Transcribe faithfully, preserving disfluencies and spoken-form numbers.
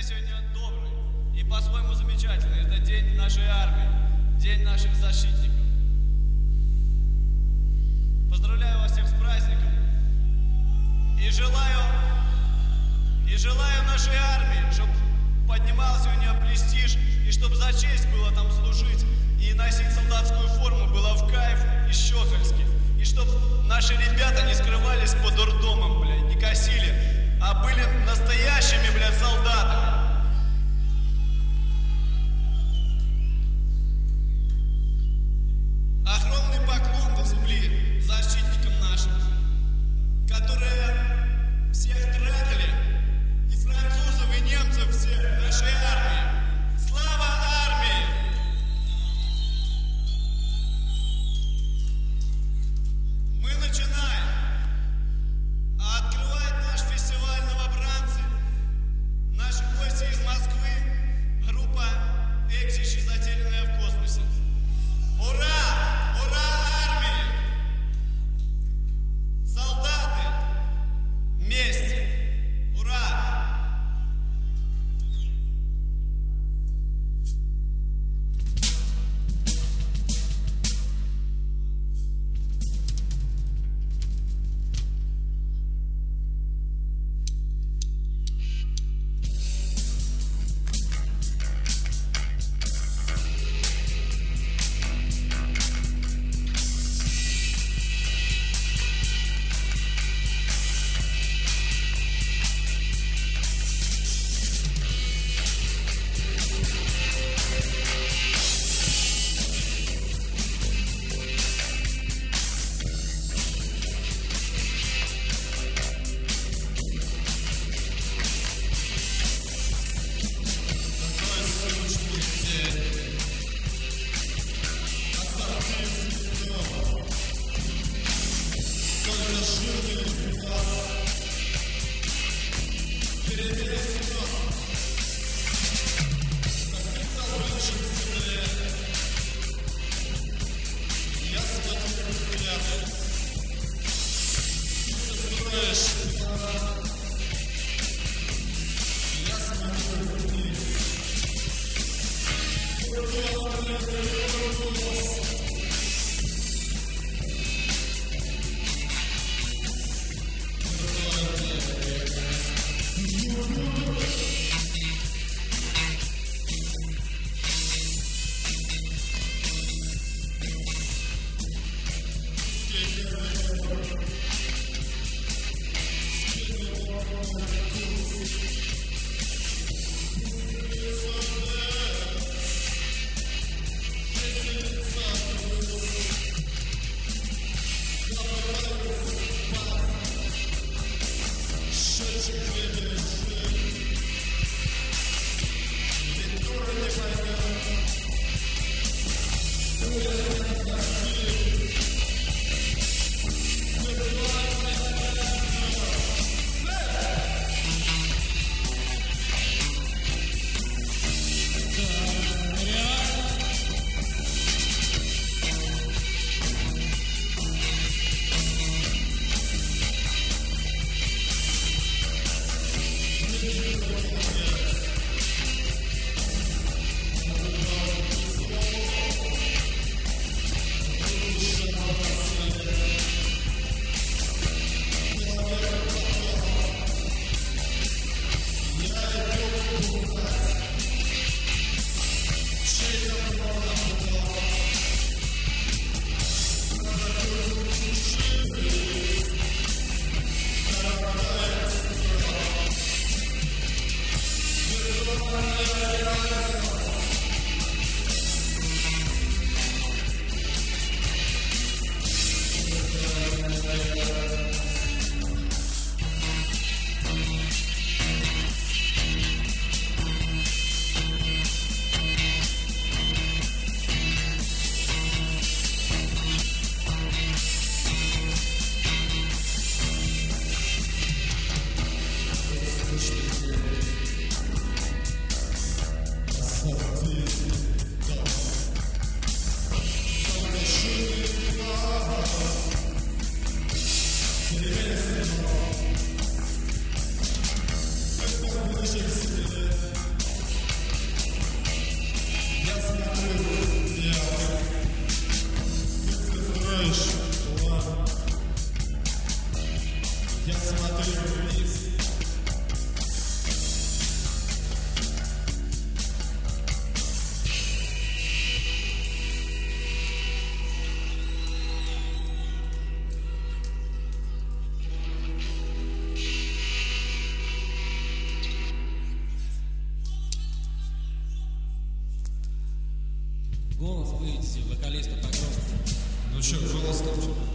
сегодня добрый и по-своему замечательный. Это день нашей армии, день наших защитников. Поздравляю вас всех с праздником и желаю, и желаю нашей армии, чтобы поднимался у нее престиж, и чтобы за честь было там служить и носить солдатскую форму было в кайф и щегольски. И чтобы наши ребята не скрывались под дурдомом, блядь, не косили, а были настоящими, блядь, солдатами. Огромный поклон до земли защитникам нашим, которые всех трахали, и французов, и немцев всех нашей армии. Слава армии! Мы начинаем. А открывает наш фестиваль новобранцы, наши гости из Москвы, группа «Экзищи, затерянная в космосе». Ура! Ура армии! Солдаты! Вместе! Ура! строишь план. Я смотрю вниз. Голос выведите, вокалиста погромче. Ну что, голос там что?